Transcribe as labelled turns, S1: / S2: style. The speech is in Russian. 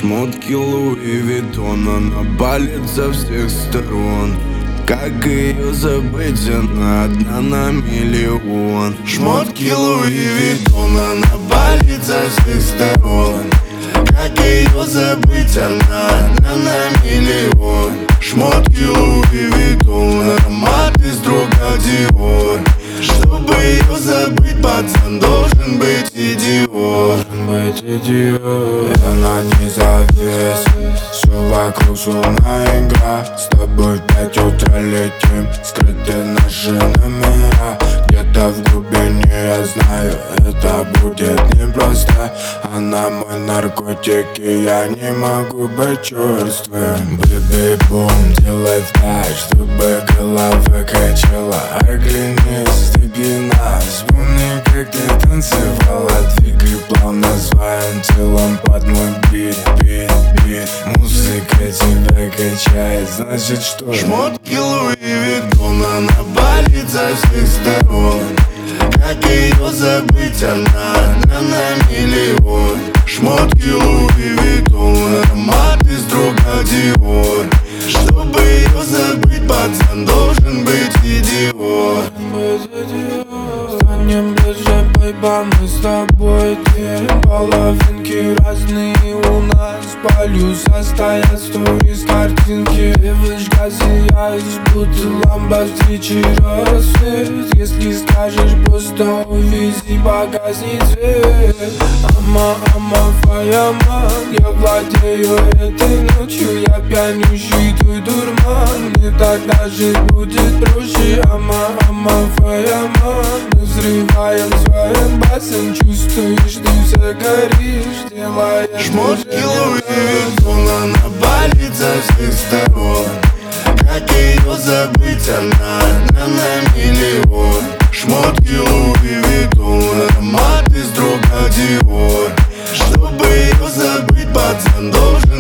S1: Шмотки Луи Виттона, она палит со всех сторон. Как ее забыть, она одна на миллион. Шмотки Луи Виттона, она палит со всех сторон. Как ее забыть, она одна на миллион. Шмотки Луи Виттон, аромат из друга Диор. Чтобы ее забыть, пацан должен быть идиот.
S2: Она не завис, все вокруг шумная игра. С тобой в 5 утра летим, скрыты наши номера. Где-то в глубине, я знаю, это будет непросто. Она мой наркотик, и я не могу быть черствым. Бэби-бум, делай так, чтобы голова качала. Оглянись, стыги нас, вспомни, как ты танцевала. Двигай плавно своим телом под мой бит. Музыка тебя качает, значит что?
S1: Шмотки Луи Виттон, она палит со всех сторон. Как ее забыть, она одна на миллион. Шмотки Луи Виттон, аромат из друга Диор. Чтобы ее забыть, пацан должен быть идиот.
S2: Станем ближе, бейба, мы с тобой две половинки разные у нас. Полю состоят сторис, картинки. Девушка сияет, будто лампа встречи рассвет. Если скажешь, просто увези багажник цвет. Ама, фаяман, я владею этой ночью. Я пьянющий, твой дурман. Мне тогда жить будет проще. Ама, фаяман. Мы взрываем своим басом. Чувствуешь, ты все горишь, делаешь.
S1: Шмотки Луи Виттон, она палит со всех сторон. Как ее забыть, она одна на миллион. Шмотки Луи Виттон, аромат из друга Диор. Чтобы ее забыть, пацан должен